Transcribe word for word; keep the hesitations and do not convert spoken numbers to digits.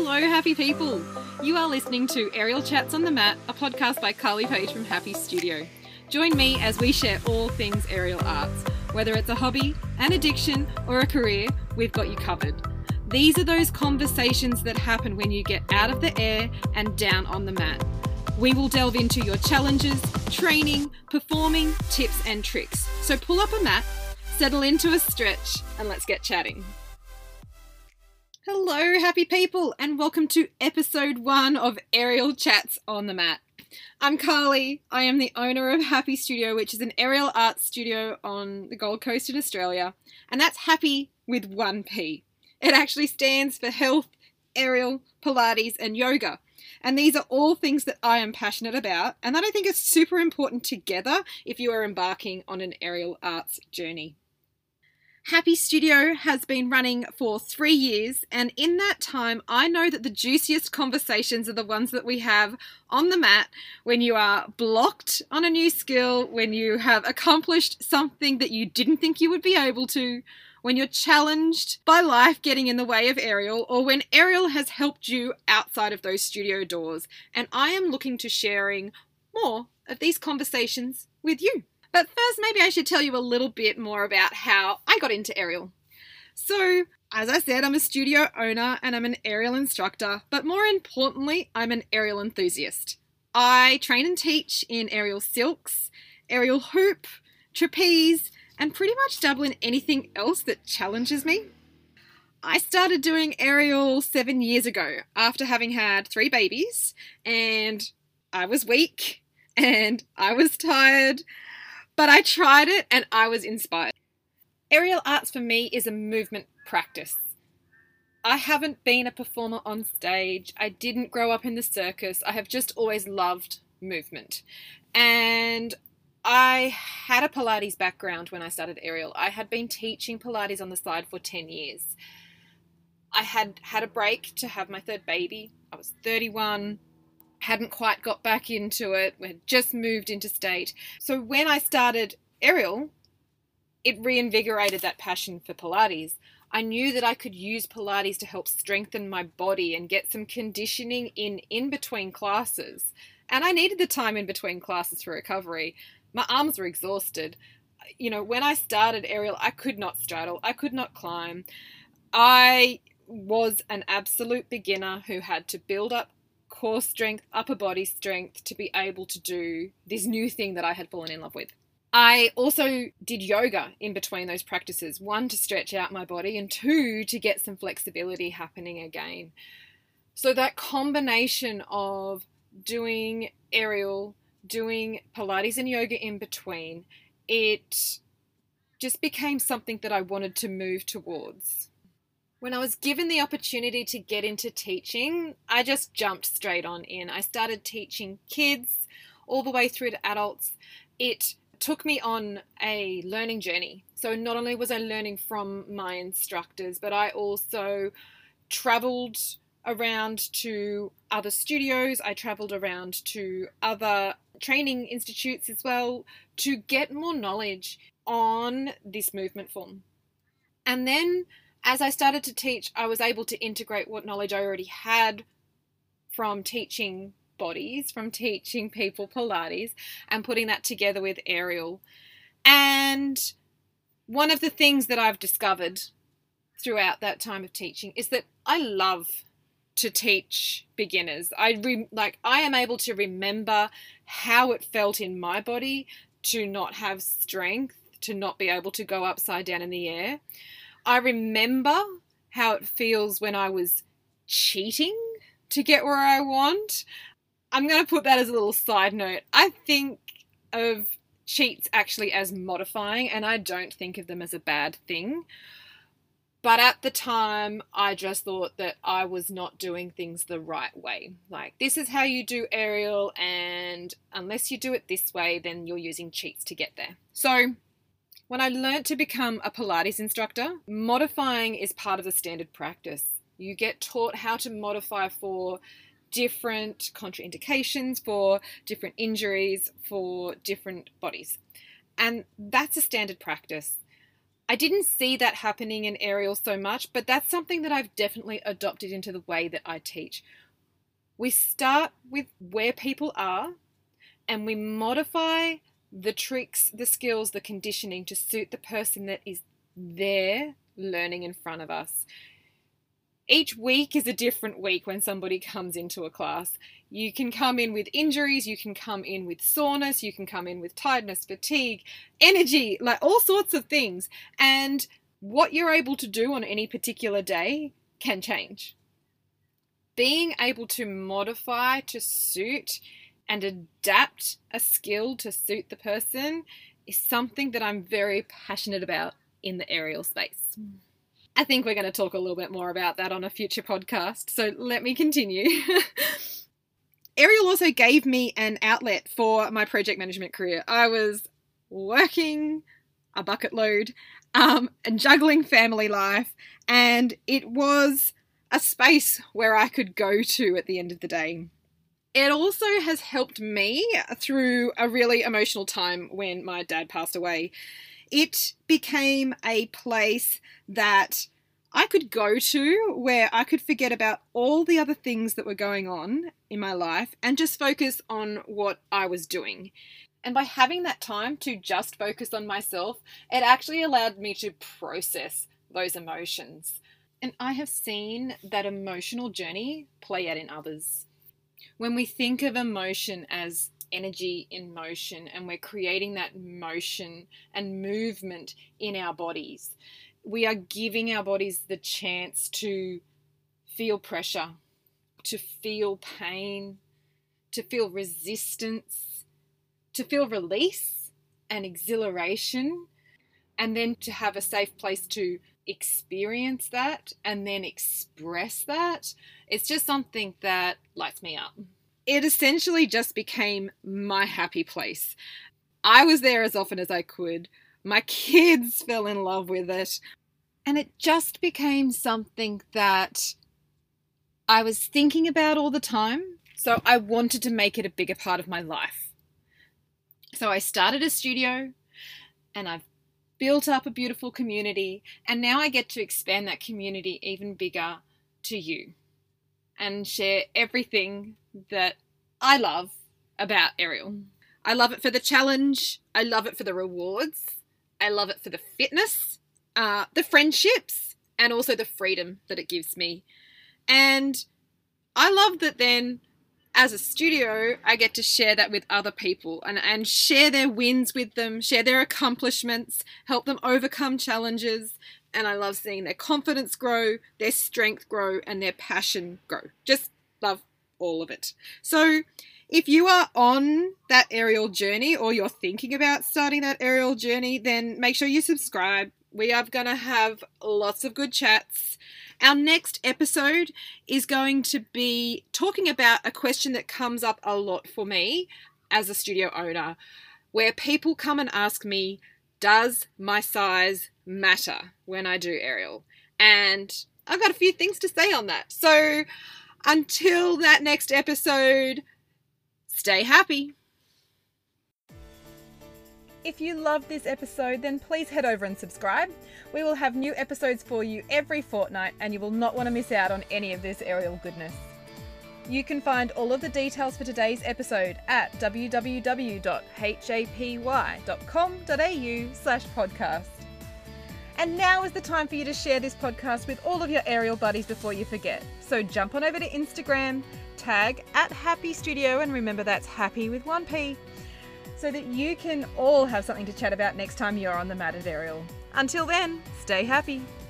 Hello, happy people. You are listening to Aerial Chats on the Mat, a podcast by Carly Page from Happy Studio. Join me as we share all things aerial arts. Whether it's a hobby, an addiction, or a career, we've got you covered. These are those conversations that happen when you get out of the air and down on the mat. We will delve into your challenges, training, performing, tips and tricks. So pull up a mat, settle into a stretch, and let's get chatting. Hello, happy people, and welcome to episode one of Aerial Chats on the Mat. I'm Carly. I am the owner of Happy Studio, which is an aerial arts studio on the Gold Coast in Australia, and that's happy with one P. It actually stands for health, aerial, Pilates, and yoga. And these are all things that I am passionate about and that I think are super important together if you are embarking on an aerial arts journey. Happy Studio has been running for three years, and in that time I know that the juiciest conversations are the ones that we have on the mat when you are blocked on a new skill, when you have accomplished something that you didn't think you would be able to, when you're challenged by life getting in the way of aerial, or when aerial has helped you outside of those studio doors. And I am looking to sharing more of these conversations with you. But first, maybe I should tell you a little bit more about how I got into aerial. So, as I said, I'm a studio owner and I'm an aerial instructor, but more importantly, I'm an aerial enthusiast. I train and teach in aerial silks, aerial hoop, trapeze, and pretty much dabble in anything else that challenges me. I started doing aerial seven years ago after having had three babies, and I was weak and I was tired. But I tried it and I was inspired. Aerial arts for me is a movement practice. I haven't been a performer on stage. I didn't grow up in the circus. I have just always loved movement. And I had a Pilates background when I started aerial. I had been teaching Pilates on the side for ten years. I had had a break to have my third baby. I was thirty-one. Hadn't quite got back into it, we had just moved interstate. So when I started aerial, it reinvigorated that passion for Pilates. I knew that I could use Pilates to help strengthen my body and get some conditioning in in between classes. And I needed the time in between classes for recovery. My arms were exhausted. You know, when I started aerial, I could not straddle, I could not climb. I was an absolute beginner who had to build up core strength, upper body strength to be able to do this new thing that I had fallen in love with. I also did yoga in between those practices, one to stretch out my body and two to get some flexibility happening again. So that combination of doing aerial, doing Pilates and yoga in between, it just became something that I wanted to move towards. When I was given the opportunity to get into teaching, I just jumped straight on in. I started teaching kids all the way through to adults. It took me on a learning journey. So not only was I learning from my instructors, but I also traveled around to other studios. I traveled around to other training institutes as well to get more knowledge on this movement form. And then as I started to teach, I was able to integrate what knowledge I already had from teaching bodies, from teaching people Pilates, and putting that together with aerial. And one of the things that I've discovered throughout that time of teaching is that I love to teach beginners. I re- like I am able to remember how it felt in my body to not have strength, to not be able to go upside down in the air. I remember how it feels when I was cheating to get where I want. I'm going to put that as a little side note. I think of cheats actually as modifying, and I don't think of them as a bad thing. But at the time, I just thought that I was not doing things the right way. Like, this is how you do aerial, and unless you do it this way, then you're using cheats to get there. So when I learnt to become a Pilates instructor, modifying is part of the standard practice. You get taught how to modify for different contraindications, for different injuries, for different bodies. And that's a standard practice. I didn't see that happening in aerial so much, but that's something that I've definitely adopted into the way that I teach. We start with where people are and we modify the tricks, the skills, the conditioning to suit the person that is there learning in front of us. Each week is a different week when somebody comes into a class. You can come in with injuries, you can come in with soreness, you can come in with tiredness, fatigue, energy, like all sorts of things. And what you're able to do on any particular day can change. Being able to modify to suit and adapt a skill to suit the person is something that I'm very passionate about in the aerial space. I think we're going to talk a little bit more about that on a future podcast, so let me continue. Aerial also gave me an outlet for my project management career. I was working a bucket load um, and juggling family life, and it was a space where I could go to at the end of the day. It also has helped me through a really emotional time when my dad passed away. It became a place that I could go to where I could forget about all the other things that were going on in my life and just focus on what I was doing. And by having that time to just focus on myself, it actually allowed me to process those emotions. And I have seen that emotional journey play out in others. When we think of emotion as energy in motion and we're creating that motion and movement in our bodies, we are giving our bodies the chance to feel pressure, to feel pain, to feel resistance, to feel release and exhilaration, and then to have a safe place to experience that and then express that. It's just something that lights me up. It essentially just became my happy place. I was there as often as I could. My kids fell in love with it. And it just became something that I was thinking about all the time. So I wanted to make it a bigger part of my life. So I started a studio and I've built up a beautiful community. And now I get to expand that community even bigger to you and share everything that I love about aerial. I love it for the challenge. I love it for the rewards. I love it for the fitness, uh, the friendships, and also the freedom that it gives me. And I love that then as a studio, I get to share that with other people and, and share their wins with them, share their accomplishments, help them overcome challenges. And I love seeing their confidence grow, their strength grow, and their passion grow. Just love all of it. So if you are on that aerial journey or you're thinking about starting that aerial journey, then make sure you subscribe. We are going to have lots of good chats. Our next episode is going to be talking about a question that comes up a lot for me as a studio owner, where people come and ask me, does my size matter when I do aerial? And I've got a few things to say on that. So until that next episode, stay happy. If you loved this episode, then please head over and subscribe. We will have new episodes for you every fortnight and you will not want to miss out on any of this aerial goodness. You can find all of the details for today's episode at w w w dot hapy dot com dot a u slash podcast. And now is the time for you to share this podcast with all of your aerial buddies before you forget. So jump on over to Instagram, tag at Happy Studio, and remember that's happy with one P, so that you can all have something to chat about next time you're on the mat at aerial. Until then, stay happy.